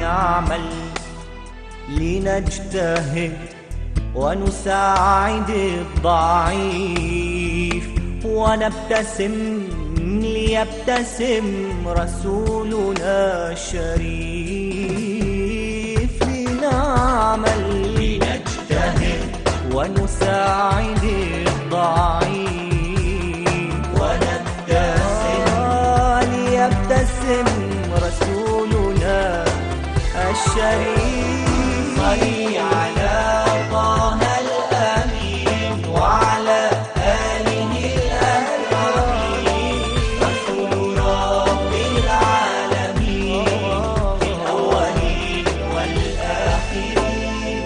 نعمل لنجتهد ونساعد الضعيف ونبتسم ليبتسم رسولنا الشريف. لنعمل لنجتهد ونساعد الضعيف ونبتسم ليبتسم رسولنا الشريف. صلي على طه الأمين وعلى آله الأكرمين رسول رب العالمين في الأولين والآخرين.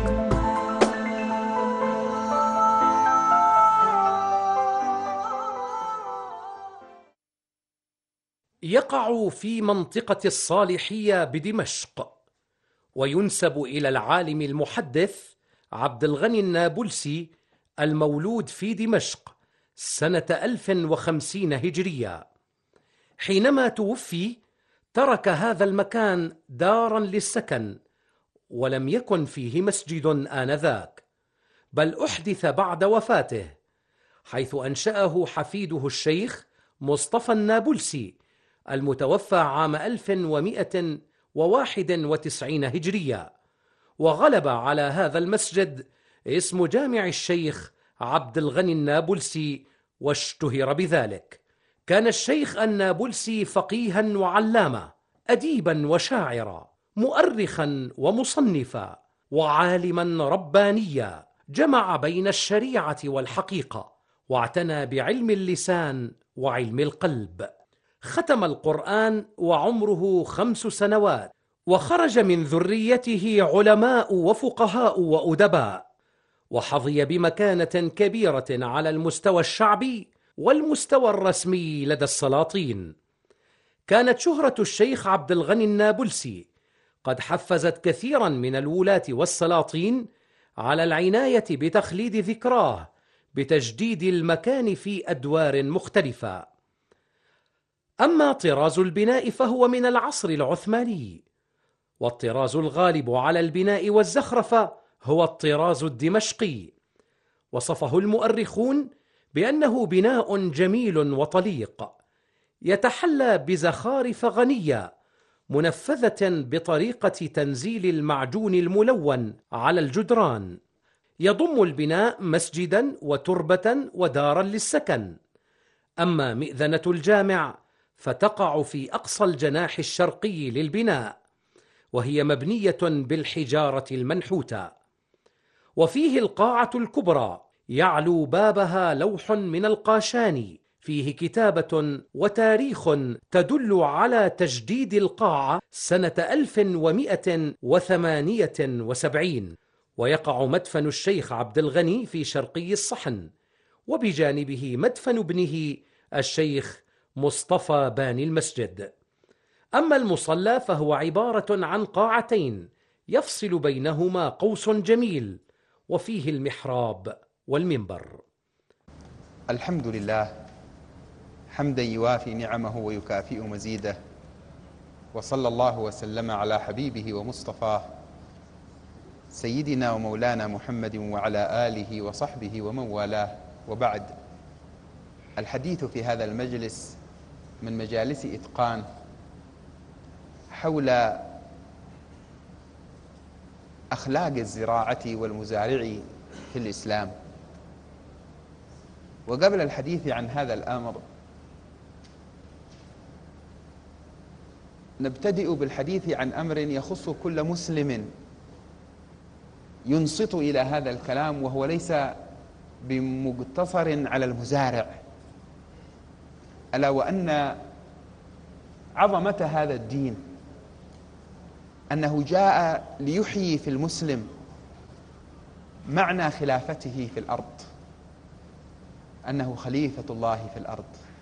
يقع في منطقة الصالحية بدمشق، وينسب إلى العالم المحدث عبد الغني النابلسي المولود في دمشق سنة 1050 هجرية. حينما توفي ترك هذا المكان دارا للسكن، ولم يكن فيه مسجد آنذاك، بل أحدث بعد وفاته، حيث أنشأه حفيده الشيخ مصطفى النابلسي المتوفى عام 1191 هجرية. وغلب على هذا المسجد اسم جامع الشيخ عبد الغني النابلسي واشتهر بذلك. كان الشيخ النابلسي فقيها وعلاما، أديبا وشاعرا، مؤرخا ومصنفا، وعالما ربانيا، جمع بين الشريعة والحقيقة، واعتنى بعلم اللسان وعلم القلب. ختم القرآن وعمره 5 سنوات، وخرج من ذريته علماء وفقهاء وأدباء، وحظي بمكانة كبيرة على المستوى الشعبي والمستوى الرسمي لدى السلاطين. كانت شهرة الشيخ عبد الغني النابلسي قد حفزت كثيرا من الولاة والسلاطين على العناية بتخليد ذكراه بتجديد المكان في أدوار مختلفة. أما طراز البناء فهو من العصر العثماني، والطراز الغالب على البناء والزخرفة هو الطراز الدمشقي. وصفه المؤرخون بأنه بناء جميل وطليق، يتحلى بزخارف غنية منفذة بطريقة تنزيل المعجون الملون على الجدران. يضم البناء مسجدا وتربة ودارا للسكن. أما مئذنة الجامع فتقع في أقصى الجناح الشرقي للبناء، وهي مبنية بالحجارة المنحوتة. وفيه القاعة الكبرى يعلو بابها لوح من القاشاني فيه كتابة وتاريخ تدل على تجديد القاعة سنة 1178. ويقع مدفن الشيخ عبد الغني في شرقي الصحن، وبجانبه مدفن ابنه الشيخ مصطفى باني المسجد. أما المصلى فهو عبارة عن قاعتين يفصل بينهما قوس جميل، وفيه المحراب والمنبر. الحمد لله حمدا يوافي نعمه ويكافئ مزيده، وصلى الله وسلم على حبيبه ومصطفاه سيدنا ومولانا محمد وعلى آله وصحبه ومن والاه. وبعد، الحديث في هذا المجلس من مجالس إتقان حول أخلاق الزراعة والمزارع في الإسلام. وقبل الحديث عن هذا الأمر نبتدئ بالحديث عن أمر يخص كل مسلم ينصت إلى هذا الكلام، وهو ليس بمقتصر على المزارع، ألا وأن عظمة هذا الدين أنه جاء ليحيي في المسلم معنى خلافته في الأرض، أنه خليفة الله في الأرض،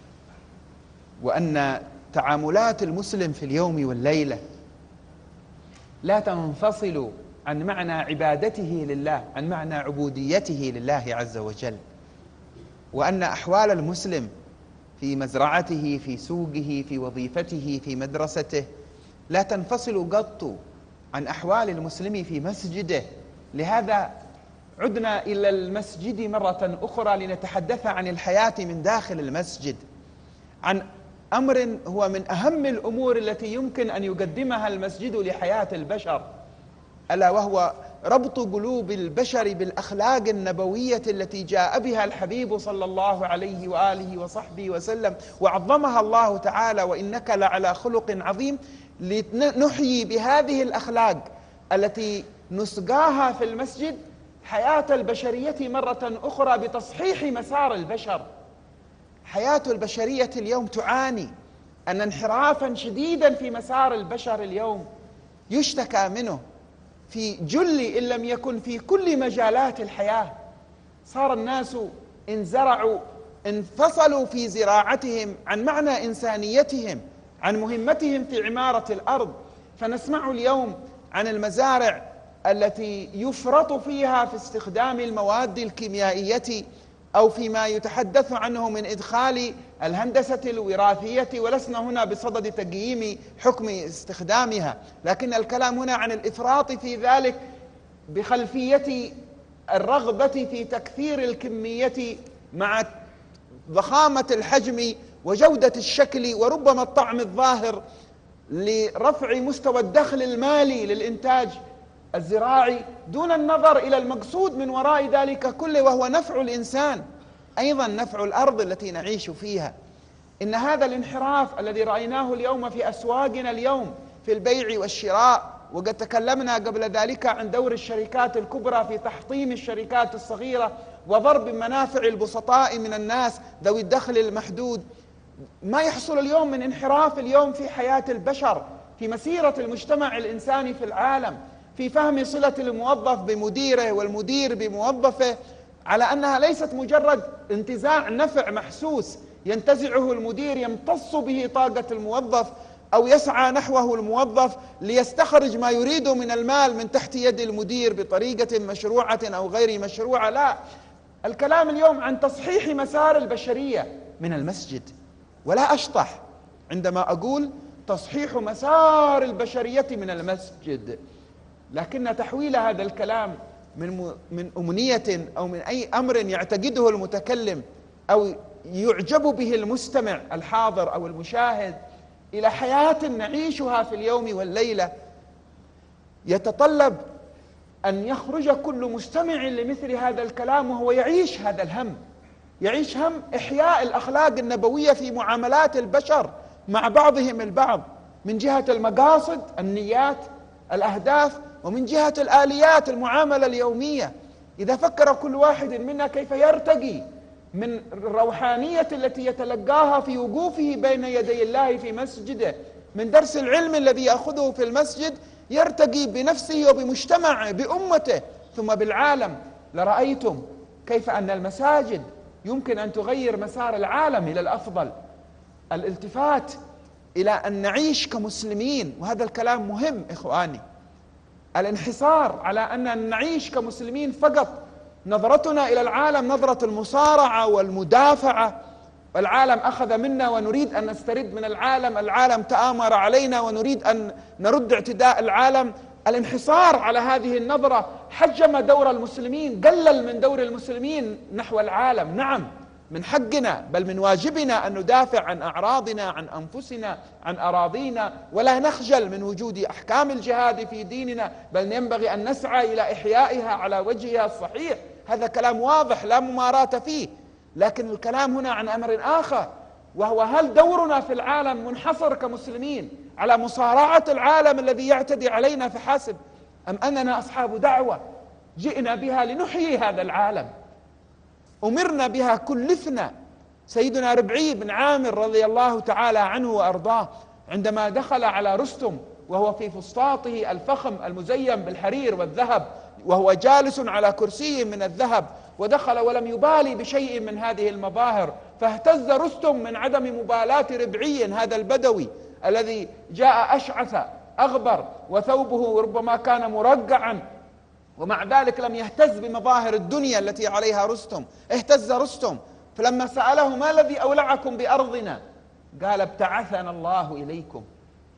وأن تعاملات المسلم في اليوم والليلة لا تنفصل عن معنى عبادته لله، عن معنى عبوديته لله عز وجل، وأن أحوال المسلم في مزرعته، في سوقه، في وظيفته، في مدرسته، لا تنفصل قط عن أحوال المسلم في مسجده. لهذا عدنا إلى المسجد مرة أخرى لنتحدث عن الحياة من داخل المسجد، عن أمر هو من أهم الأمور التي يمكن أن يقدمها المسجد لحياة البشر، ألا وهو ربط قلوب البشر بالأخلاق النبوية التي جاء بها الحبيب صلى الله عليه وآله وصحبه وسلم وعظمها الله تعالى: وإنك لعلى خلق عظيم. لنحيي بهذه الأخلاق التي نسقاها في المسجد حياة البشرية مرة أخرى بتصحيح مسار البشر. حياة البشرية اليوم تعاني أن انحرافا شديدا في مسار البشر اليوم يشتكى منه في جل إن لم يكن في كل مجالات الحياة. صار الناس إن زرعوا انفصلوا في زراعتهم عن معنى إنسانيتهم، عن مهمتهم في عمارة الأرض. فنسمع اليوم عن المزارع التي يفرط فيها في استخدام المواد الكيميائية أو فيما يتحدث عنه من إدخال الهندسة الوراثية، ولسنا هنا بصدد تقييم حكم استخدامها، لكن الكلام هنا عن الإفراط في ذلك بخلفية الرغبة في تكثير الكمية مع ضخامة الحجم وجودة الشكل وربما الطعم الظاهر لرفع مستوى الدخل المالي للإنتاج الزراعي، دون النظر إلى المقصود من وراء ذلك كله، وهو نفع الإنسان، أيضا نفع الأرض التي نعيش فيها. إن هذا الانحراف الذي رأيناه اليوم في أسواقنا اليوم في البيع والشراء، وقد تكلمنا قبل ذلك عن دور الشركات الكبرى في تحطيم الشركات الصغيرة وضرب منافع البسطاء من الناس ذوي الدخل المحدود، ما يحصل اليوم من انحراف اليوم في حياة البشر، في مسيرة المجتمع الإنساني في العالم، في فهم صلة الموظف بمديره والمدير بموظفه، على أنها ليست مجرد انتزاع نفع محسوس ينتزعه المدير يمتص به طاقة الموظف أو يسعى نحوه الموظف ليستخرج ما يريد من المال من تحت يد المدير بطريقة مشروعة أو غير مشروعة. لا، الكلام اليوم عن تصحيح مسار البشرية من المسجد. ولا أشطح عندما أقول تصحيح مسار البشرية من المسجد، لكن تحويل هذا الكلام من أمنية أو من أي أمر يعتقده المتكلم أو يعجب به المستمع الحاضر أو المشاهد إلى حياة نعيشها في اليوم والليلة، يتطلب أن يخرج كل مستمع لمثل هذا الكلام وهو يعيش هذا الهم، يعيش هم إحياء الأخلاق النبوية في معاملات البشر مع بعضهم البعض، من جهة المقاصد، النيات، الأهداف، ومن جهة الآليات، المعاملة اليومية. إذا فكر كل واحد منا كيف يرتقي من الروحانية التي يتلقاها في وقوفه بين يدي الله في مسجده، من درس العلم الذي يأخذه في المسجد، يرتقي بنفسه وبمجتمعه بأمته ثم بالعالم، لرأيتم كيف أن المساجد يمكن أن تغير مسار العالم إلى الأفضل. الالتفات إلى أن نعيش كمسلمين، وهذا الكلام مهم إخواني. الانحصار على أن نعيش كمسلمين فقط، نظرتنا إلى العالم نظرة المصارعة والمدافعة، العالم أخذ منا ونريد أن نسترد من العالم، العالم تآمر علينا ونريد أن نرد اعتداء العالم. الانحصار على هذه النظرة حجم دور المسلمين، قلل من دور المسلمين نحو العالم. نعم، من حقنا بل من واجبنا أن ندافع عن أعراضنا، عن أنفسنا، عن أراضينا، ولا نخجل من وجود أحكام الجهاد في ديننا، بل ينبغي أن نسعى إلى إحيائها على وجهها الصحيح. هذا كلام واضح لا مماراة فيه، لكن الكلام هنا عن أمر آخر، وهو هل دورنا في العالم منحصر كمسلمين على مصارعة العالم الذي يعتدي علينا فحسب، أم أننا أصحاب دعوة جئنا بها لنحيي هذا العالم، أمرنا بها، كلفنا. سيدنا ربعي بن عامر رضي الله تعالى عنه وأرضاه عندما دخل على رستم وهو في فسطاطه الفخم المزين بالحرير والذهب، وهو جالس على كرسي من الذهب، ودخل ولم يبالي بشيء من هذه المظاهر، فاهتز رستم من عدم مبالاة ربعي هذا البدوي الذي جاء أشعث أغبر وثوبه ربما كان مرقعا، ومع ذلك لم يهتز بمظاهر الدنيا التي عليها رستم. اهتز رستم، فلما سأله ما الذي أولعكم بأرضنا قال ابتعثنا الله إليكم.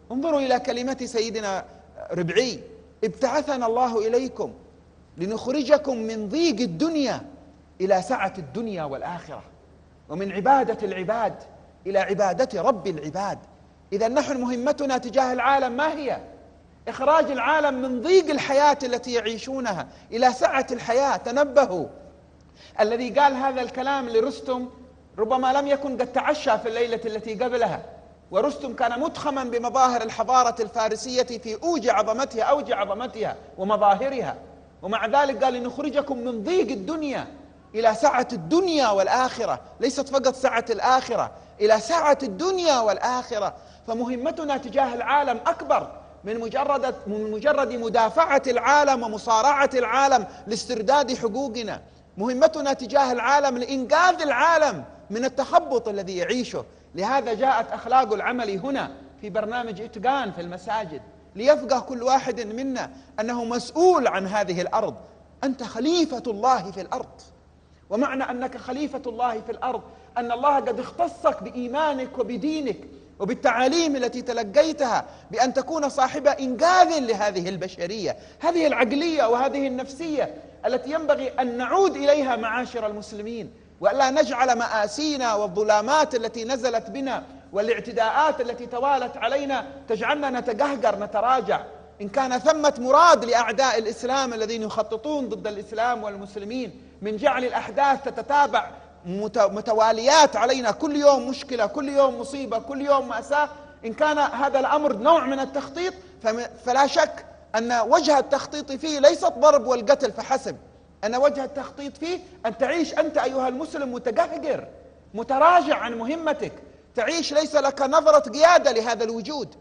انظروا إلى كلمة سيدنا ربعي: ابتعثنا الله إليكم لنخرجكم من ضيق الدنيا إلى سعة الدنيا والآخرة، ومن عبادة العباد إلى عبادة رب العباد. إذا نحن مهمتنا تجاه العالم ما هي؟ إخراج العالم من ضيق الحياة التي يعيشونها إلى سعة الحياة. تنبهوا، الذي قال هذا الكلام لرستم ربما لم يكن قد تعشى في الليلة التي قبلها، ورستم كان متخما بمظاهر الحضارة الفارسية في أوج عظمتها ومظاهرها، ومع ذلك قال: لنخرجكم من ضيق الدنيا إلى سعة الدنيا والآخرة. ليست فقط سعة الآخرة، إلى سعة الدنيا والآخرة. فمهمتنا تجاه العالم أكبر من مجرد مدافعة العالم ومصارعة العالم لاسترداد حقوقنا. مهمتنا تجاه العالم لإنقاذ العالم من التخبط الذي يعيشه. لهذا جاءت أخلاق العمل هنا في برنامج إتقان في المساجد، ليفقه كل واحد منا أنه مسؤول عن هذه الأرض. أنت خليفة الله في الأرض، ومعنى أنك خليفة الله في الأرض أن الله قد اختصك بإيمانك وبدينك وبالتعاليم التي تلقيتها بأن تكون صاحب إنقاذ لهذه البشرية. هذه العقلية وهذه النفسية التي ينبغي أن نعود إليها معاشر المسلمين، وألا نجعل مآسينا والظلامات التي نزلت بنا والاعتداءات التي توالت علينا تجعلنا نتقهقر نتراجع. إن كان ثمة مراد لأعداء الإسلام الذين يخططون ضد الإسلام والمسلمين من جعل الأحداث تتتابع متواليات علينا، كل يوم مشكلة، كل يوم مصيبة، كل يوم مأساة، إن كان هذا الأمر نوع من التخطيط فلا شك أن وجه التخطيط فيه ليس الضرب والقتل فحسب، أن وجه التخطيط فيه أن تعيش أنت أيها المسلم متقهقر متراجع عن مهمتك، تعيش ليس لك نظرة قيادة لهذا الوجود،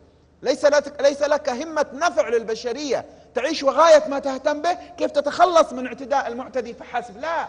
ليس لك همة نفع للبشرية، تعيش وغاية ما تهتم به كيف تتخلص من اعتداء المعتدي فحسب. لا،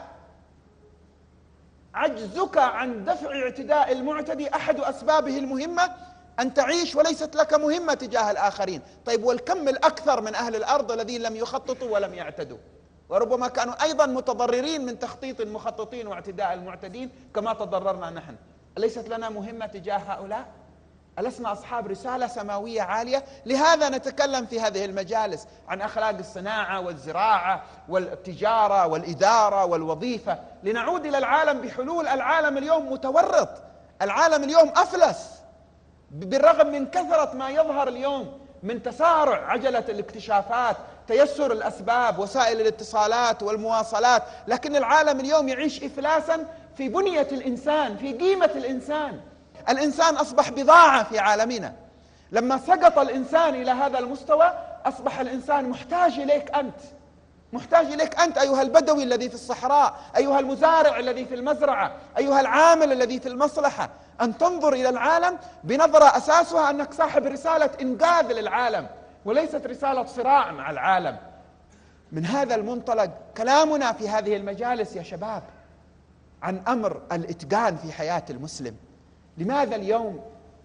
عجزك عن دفع اعتداء المعتدي أحد أسبابه المهمة أن تعيش وليست لك مهمة تجاه الآخرين. طيب، والكم الأكثر من أهل الأرض الذين لم يخططوا ولم يعتدوا، وربما كانوا أيضا متضررين من تخطيط المخططين واعتداء المعتدين كما تضررنا نحن. أليست لنا مهمة تجاه هؤلاء؟ ألسنا أصحاب رسالة سماوية عالية؟ لهذا نتكلم في هذه المجالس عن أخلاق الصناعة والزراعة والتجارة والإدارة والوظيفة، لنعود إلى العالم بحلول. العالم اليوم متورط، العالم اليوم أفلس، بالرغم من كثرة ما يظهر اليوم من تسارع عجلة الاكتشافات، تيسر الأسباب، وسائل الاتصالات والمواصلات، لكن العالم اليوم يعيش إفلاسا في بنية الإنسان، في قيمة الإنسان. الإنسان أصبح بضاعة في عالمنا. لما سقط الإنسان إلى هذا المستوى أصبح الإنسان محتاج إليك أنت، محتاج إليك أنت أيها البدوي الذي في الصحراء، أيها المزارع الذي في المزرعة، أيها العامل الذي في المصلحة، أن تنظر إلى العالم بنظرة أساسها أنك صاحب رسالة إنقاذ للعالم وليست رسالة صراع مع العالم. من هذا المنطلق كلامنا في هذه المجالس يا شباب عن أمر الإتقان في حياة المسلم. لماذا اليوم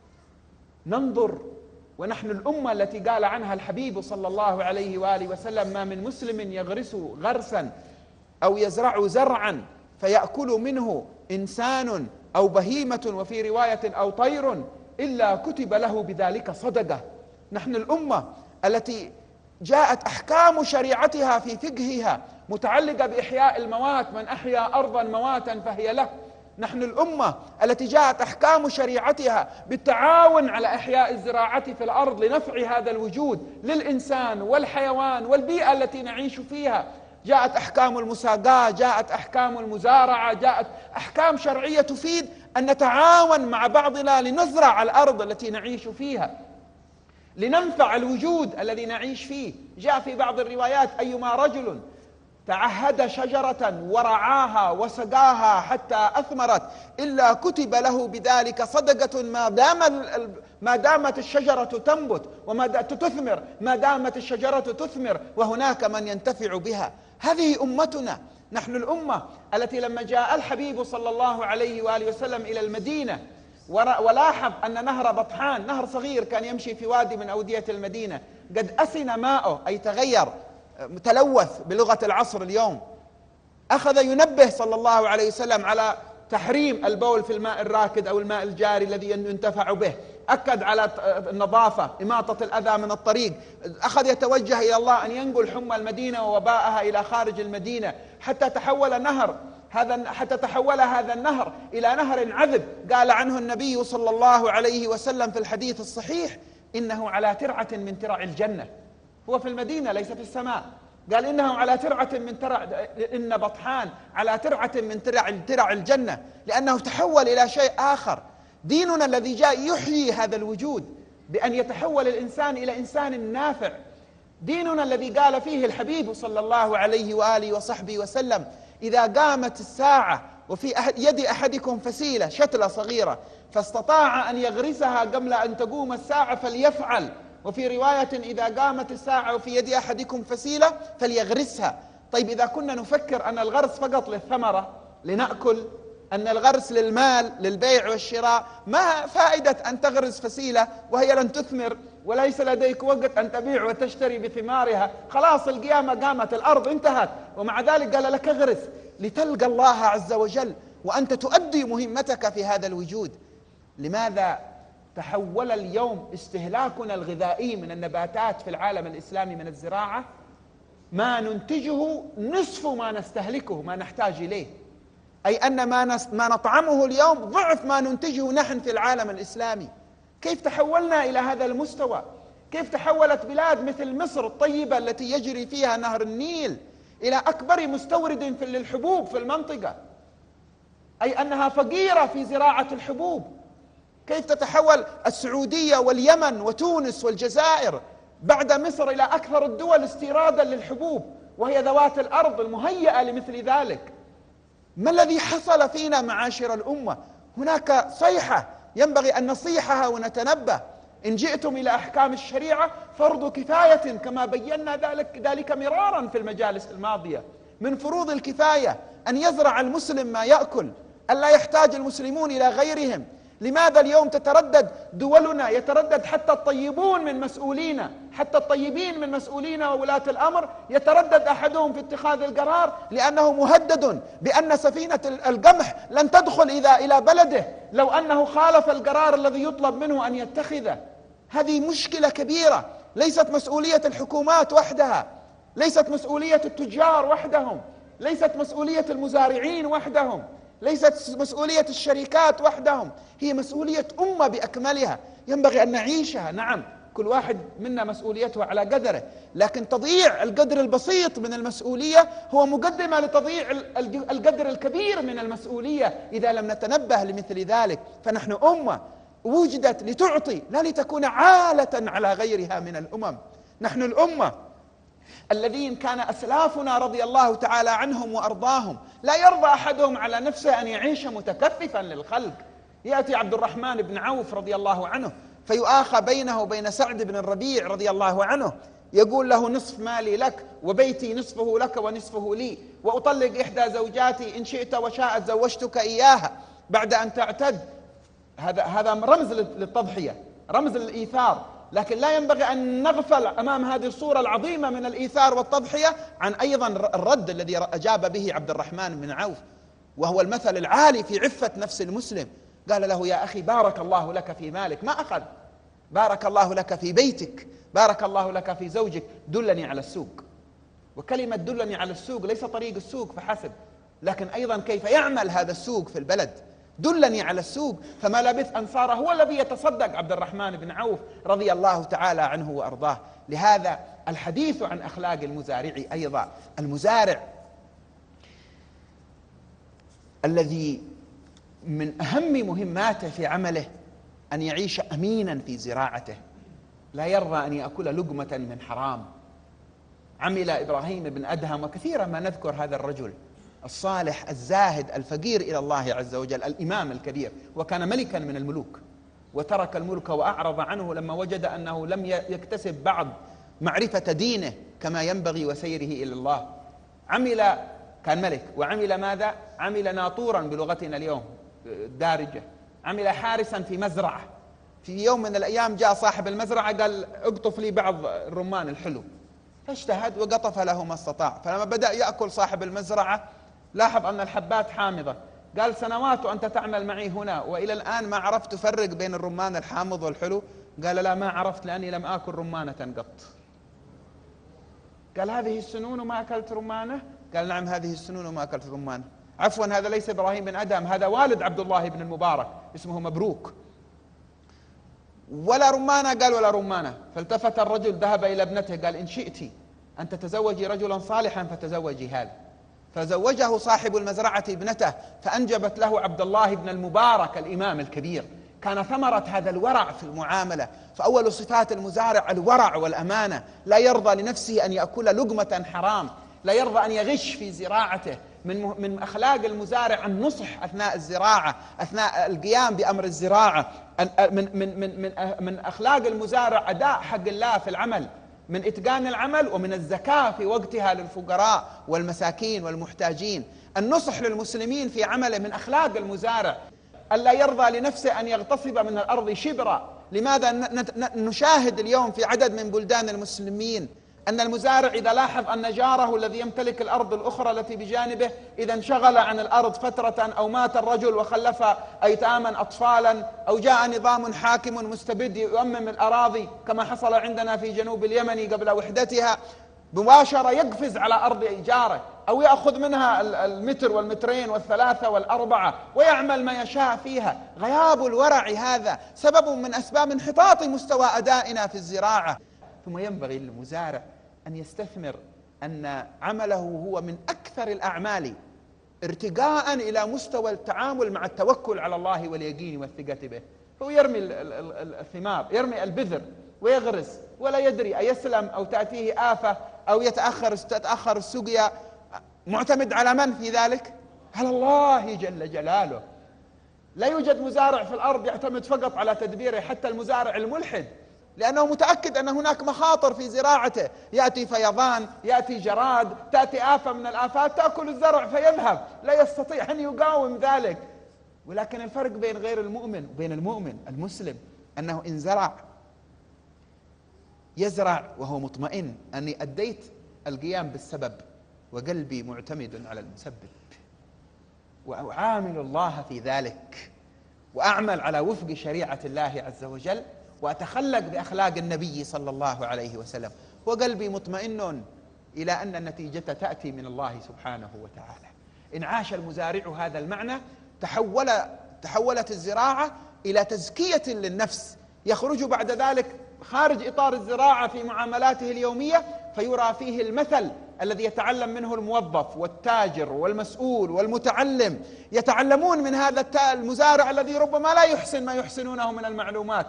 ننظر ونحن الأمة التي قال عنها الحبيب صلى الله عليه وآله وسلم: ما من مسلم يغرس غرسا أو يزرع زرعا فيأكل منه إنسان أو بهيمة، وفي رواية أو طير، إلا كتب له بذلك صدقة. نحن الأمة التي جاءت أحكام شريعتها في فقهها متعلقة بإحياء الموات، من أحيا أرضا مواتا فهي له. نحن الأمة التي جاءت أحكام شريعتها بالتعاون على إحياء الزراعة في الأرض لنفع هذا الوجود للإنسان والحيوان والبيئة التي نعيش فيها. جاءت أحكام المساقاة، جاءت أحكام المزارعة، جاءت أحكام شرعية تفيد أن نتعاون مع بعضنا لنزرع الأرض التي نعيش فيها، لننفع الوجود الذي نعيش فيه. جاء في بعض الروايات: أيما رجل تعهد شجرة ورعاها وسقاها حتى أثمرت إلا كتب له بذلك صدقة ما دامت الشجرة تنبت تثمر، ما دامت الشجرة تثمر وهناك من ينتفع بها. هذه أمتنا. نحن الأمة التي لما جاء الحبيب صلى الله عليه وآله وسلم إلى المدينة ولاحظ أن نهر بطحان، نهر صغير كان يمشي في وادي من أودية المدينة، قد أسن ماؤه، أي تغير، تلوث بلغة العصر اليوم. أخذ ينبه صلى الله عليه وسلم على تحريم البول في الماء الراكد أو الماء الجاري الذي ينتفع به، أكد على النظافة، إماطة الأذى من الطريق، أخذ يتوجه إلى الله أن ينقل حمى المدينة ووباءها إلى خارج المدينة، حتى تحول هذا النهر إلى نهر عذب. قال عنه النبي صلى الله عليه وسلم في الحديث الصحيح: إنه على ترعة من ترع الجنة. هو في المدينة ليس في السماء. قال إنه على ترعة من إن بطحان على ترعة من ترع الجنة، لأنه تحول إلى شيء آخر. ديننا الذي جاء يحيي هذا الوجود بأن يتحول الإنسان إلى إنسان نافع. ديننا الذي قال فيه الحبيب صلى الله عليه وآله وصحبه وسلم: إذا قامت الساعة وفي يد أحدكم فسيلة، شتلة صغيرة، فاستطاع أن يغرسها قبل أن تقوم الساعة فليفعل. وفي رواية: إذا قامت الساعة وفي يد أحدكم فسيلة فليغرسها. طيب إذا كنا نفكر أن الغرس فقط للثمرة لنأكل، أن الغرس للمال للبيع والشراء، ما فائدة أن تغرس فسيلة وهي لن تثمر وليس لديك وقت أن تبيع وتشتري بثمارها؟ خلاص القيامة قامت، الأرض انتهت، ومع ذلك قال لك اغرس لتلقى الله عز وجل وأنت تؤدي مهمتك في هذا الوجود. لماذا تحول اليوم استهلاكنا الغذائي من النباتات في العالم الإسلامي من الزراعة؟ ما ننتجه نصف ما نستهلكه، ما نحتاج إليه، أي أن ما نطعمه اليوم ضعف ما ننتجه نحن في العالم الإسلامي. كيف تحولنا إلى هذا المستوى؟ كيف تحولت بلاد مثل مصر الطيبة التي يجري فيها نهر النيل إلى أكبر مستورد للحبوب في المنطقة، أي أنها فقيرة في زراعة الحبوب؟ كيف تتحول السعودية واليمن وتونس والجزائر بعد مصر إلى أكثر الدول استيرادا للحبوب، وهي ذوات الأرض المهيئة لمثل ذلك؟ ما الذي حصل فينا معاشر الأمة؟ هناك صيحة ينبغي أن نصيحها ونتنبه. إن جئتم إلى أحكام الشريعة فرض كفاية، كما بينا ذلك مرارا في المجالس الماضية. من فروض الكفاية أن يزرع المسلم ما يأكل، ألا يحتاج المسلمون إلى غيرهم. لماذا اليوم تتردد دولنا، يتردد حتى الطيبون من مسؤولينا، حتى الطيبين من مسؤولينا وولاة الأمر يتردد أحدهم في اتخاذ القرار، لأنه مهدد بأن سفينة القمح لن تدخل إلى بلده لو أنه خالف القرار الذي يطلب منه أن يتخذه. هذه مشكلة كبيرة، ليست مسؤولية الحكومات وحدها، ليست مسؤولية التجار وحدهم، ليست مسؤولية المزارعين وحدهم، ليست مسؤولية الشركات وحدهم، هي مسؤولية أمة بأكملها ينبغي أن نعيشها. نعم كل واحد منا مسؤوليته على قدره، لكن تضييع القدر البسيط من المسؤولية هو مقدمة لتضييع القدر الكبير من المسؤولية إذا لم نتنبه لمثل ذلك. فنحن أمة وجدت لتعطي لا لتكون عالة على غيرها من الأمم. نحن الأمة الذين كان أسلافنا رضي الله تعالى عنهم وأرضاهم لا يرضى أحدهم على نفسه أن يعيش متكففا للخلق. يأتي عبد الرحمن بن عوف رضي الله عنه فيؤاخى بينه وبين سعد بن الربيع رضي الله عنه، يقول له: نصف مالي لك وبيتي نصفه لك ونصفه لي، وأطلق إحدى زوجاتي إن شئت وشاءت زوجتك إياها بعد أن تعتد. هذا رمز للتضحية، رمز للإيثار. لكن لا ينبغي أن نغفل أمام هذه الصورة العظيمة من الإيثار والتضحية عن أيضا الرد الذي أجاب به عبد الرحمن بن عوف، وهو المثل العالي في عفة نفس المسلم. قال له: يا أخي بارك الله لك في مالك، ما أخذ، بارك الله لك في بيتك، بارك الله لك في زوجك، دلني على السوق. وكلمة دلني على السوق ليس طريق السوق فحسب، لكن أيضا كيف يعمل هذا السوق في البلد. دلني على السوق. فما لبث أن صار هو الذي يتصدق عبد الرحمن بن عوف رضي الله تعالى عنه وأرضاه. لهذا الحديث عن أخلاق المزارع أيضا، المزارع الذي من أهم مهماته في عمله أن يعيش أمينا في زراعته، لا يرضى أن يأكل لقمة من حرام. عمل إبراهيم بن أدهم، وكثيرا ما نذكر هذا الرجل الصالح الزاهد الفقير إلى الله عز وجل، الإمام الكبير، وكان ملكا من الملوك، وترك الملك وأعرض عنه لما وجد أنه لم يكتسب بعض معرفة دينه كما ينبغي وسيره إلى الله. كان ملك، وعمل ماذا؟ عمل ناطورا بلغتنا اليوم دارجة، عمل حارسا في مزرعة. في يوم من الأيام جاء صاحب المزرعة قال: اقطف لي بعض الرمان الحلو، فاجتهد وقطف له ما استطاع. فلما بدأ يأكل صاحب المزرعة لاحظ أن الحبات حامضة، قال سنوات وأنت تعمل معي هنا وإلى الآن ما عرفت تفرق بين الرمان الحامض والحلو. قال لا ما عرفت لأني لم آكل رمانة قط. قال هذه السنون وما أكلت رمانة؟ قال نعم هذه السنون وما أكلت رمانة. عفوا هذا ليس إبراهيم بن أدهم، هذا والد عبد الله بن المبارك اسمه مبروك. ولا رمانة؟ قال ولا رمانة. فالتفت الرجل ذهب إلى ابنته قال إن شئت أن تتزوجي رجلا صالحا فتزوجي هذا. فزوجه صاحب المزرعة ابنته فأنجبت له عبد الله بن المبارك الإمام الكبير. كان ثمرة هذا الورع في المعاملة. فأول صفات المزارع الورع والأمانة، لا يرضى لنفسه أن يأكل لقمة حرام، لا يرضى أن يغش في زراعته. من أخلاق المزارع النصح أثناء الزراعة، أثناء القيام بأمر الزراعة. من أخلاق المزارع أداء حق الله في العمل، من إتقان العمل ومن الزكاة في وقتها للفقراء والمساكين والمحتاجين. النصح للمسلمين في عمله من أخلاق المزارع. ألا يرضى لنفسه أن يغتصب من الأرض شبرا. لماذا نشاهد اليوم في عدد من بلدان المسلمين أن المزارع إذا لاحظ أن جاره الذي يمتلك الأرض الأخرى التي بجانبه إذا انشغل عن الأرض فترة أو مات الرجل وخلف أيتاما أطفالا أو جاء نظام حاكم مستبد يؤمم الأراضي كما حصل عندنا في جنوب اليمن قبل وحدتها، مباشرة يقفز على أرض جاره أو يأخذ منها المتر والمترين والثلاثة والأربعة ويعمل ما يشاء فيها. غياب الورع هذا سبب من أسباب انحطاط مستوى أدائنا في الزراعة. ثم ينبغي للمزارع أن يستثمر أن عمله هو من أكثر الأعمال ارتقاء إلى مستوى التعامل مع التوكل على الله واليقين والثقة به. فهو يرمي الثمار، يرمي البذر ويغرس ولا يدري أيسلم أو تأتيه آفة أو تتأخر السقيا. معتمد على من في ذلك؟ على الله جل جلاله. لا يوجد مزارع في الأرض يعتمد فقط على تدبيره، حتى المزارع الملحد، لأنه متأكد أن هناك مخاطر في زراعته. يأتي فيضان، يأتي جراد، تأتي آفة من الآفات تأكل الزرع فيذهب، لا يستطيع أن يقاوم ذلك. ولكن الفرق بين غير المؤمن وبين المؤمن المسلم أنه إن زرع يزرع وهو مطمئن أني أديت القيام بالسبب وقلبي معتمد على المسبب، وأعامل الله في ذلك وأعمل على وفق شريعة الله عز وجل وأتخلق بأخلاق النبي صلى الله عليه وسلم، وقلبي مطمئن إلى أن النتيجة تأتي من الله سبحانه وتعالى. إن عاش المزارع هذا المعنى تحولت الزراعة إلى تزكية للنفس، يخرج بعد ذلك خارج إطار الزراعة في معاملاته اليومية فيرى فيه المثل الذي يتعلم منه الموظف والتاجر والمسؤول والمتعلم. يتعلمون من هذا المزارع الذي ربما لا يحسن ما يحسنونه من المعلومات،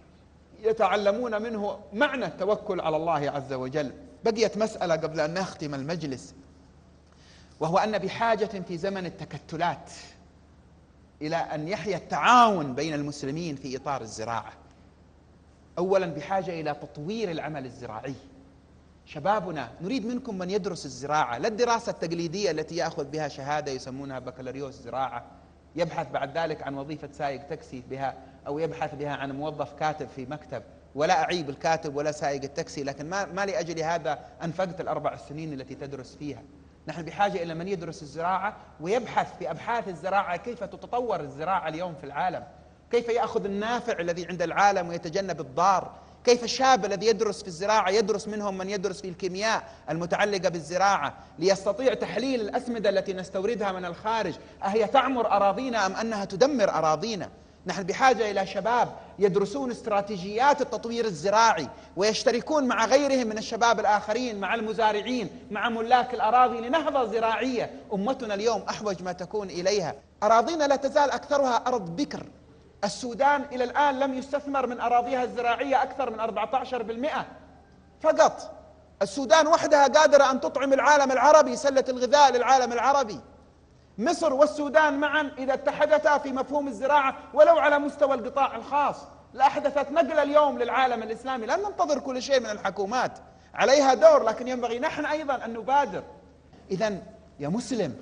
يتعلمون منه معنى التوكل على الله عز وجل. بقيت مسألة قبل أن نختم المجلس، وهو أن بحاجة في زمن التكتلات إلى أن يحيا التعاون بين المسلمين في إطار الزراعة. أولا بحاجة إلى تطوير العمل الزراعي. شبابنا نريد منكم من يدرس الزراعة، لا الدراسة التقليدية التي يأخذ بها شهادة يسمونها بكالوريوس زراعة، يبحث بعد ذلك عن وظيفة سائق تاكسي بها، أو يبحث بها عن موظف كاتب في مكتب. ولا أعيب الكاتب ولا سائق التاكسي، لكن ما لأجل هذا أنفقت ال4 سنين التي تدرس فيها. نحن بحاجة إلى من يدرس الزراعة ويبحث في أبحاث الزراعة كيف تتطور الزراعة اليوم في العالم، كيف يأخذ النافع الذي عند العالم ويتجنب الضار، كيف الشاب الذي يدرس في الزراعة يدرس منهم من يدرس في الكيمياء المتعلقة بالزراعة ليستطيع تحليل الأسمدة التي نستوردها من الخارج، أهي تعمر أراضينا أم أنها تدمر أراضينا. نحن بحاجة إلى شباب يدرسون استراتيجيات التطوير الزراعي ويشتركون مع غيرهم من الشباب الآخرين، مع المزارعين، مع ملاك الأراضي، لنهضة زراعية. أمتنا اليوم أحوج ما تكون إليها. أراضينا لا تزال أكثرها أرض بكر. السودان إلى الآن لم يستثمر من أراضيها الزراعية أكثر من 14% فقط. السودان وحدها قادرة أن تطعم العالم العربي، سلة الغذاء للعالم العربي. مصر والسودان معا إذا اتحدتا في مفهوم الزراعة ولو على مستوى القطاع الخاص لأحدثت نقلة اليوم للعالم الإسلامي. لا ننتظر كل شيء من الحكومات، عليها دور، لكن ينبغي نحن أيضا أن نبادر. إذن يا مسلم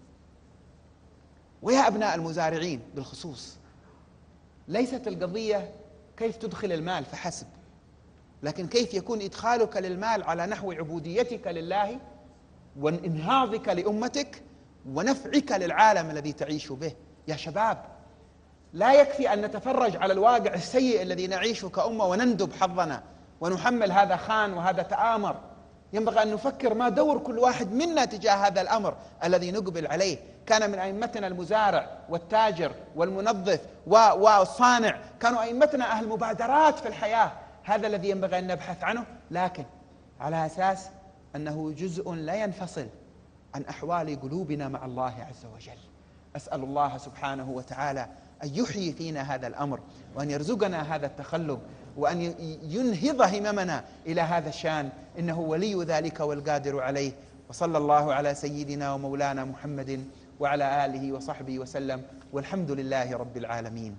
ويا أبناء المزارعين بالخصوص، ليست القضية كيف تدخل المال فحسب، لكن كيف يكون إدخالك للمال على نحو عبوديتك لله وانهاضك لأمتك ونفعك للعالم الذي تعيش به. يا شباب، لا يكفي أن نتفرج على الواقع السيء الذي نعيشه كأمة ونندب حظنا ونحمل هذا خان وهذا تآمر. ينبغي أن نفكر ما دور كل واحد منا تجاه هذا الأمر الذي نقبل عليه. كان من أئمتنا المزارع والتاجر والمنظف والصانع، كانوا أئمتنا أهل مبادرات في الحياة. هذا الذي ينبغي أن نبحث عنه، لكن على أساس أنه جزء لا ينفصل عن أحوال قلوبنا مع الله عز وجل. أسأل الله سبحانه وتعالى أن يحيي فينا هذا الأمر، وأن يرزقنا هذا التخلق، وأن ينهض هممنا إلى هذا الشان، إنه ولي ذلك والقادر عليه. وصلى الله على سيدنا ومولانا محمد وعلى آله وصحبه وسلم، والحمد لله رب العالمين.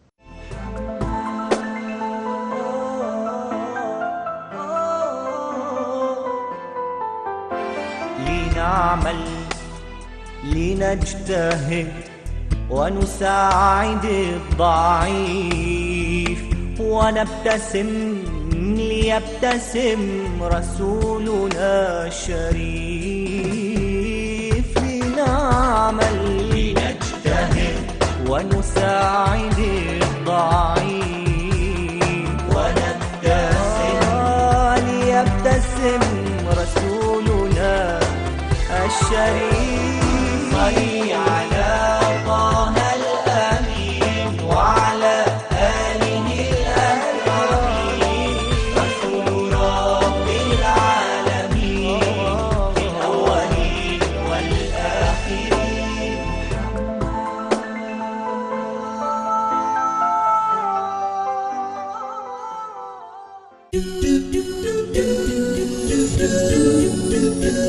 لنعمل لنجتهد ونساعد الضعيف، ونبتسم ليبتسم رسولنا الشريف. لنعمل لنجتهد ونساعد الضعيف، ونبتسم ليبتسم رسولنا الشريف. صلي على طه الأمين وعلى آله الأكرمين، رسول رب العالمين في الأولين والآخرين. Do do do do do do do do do.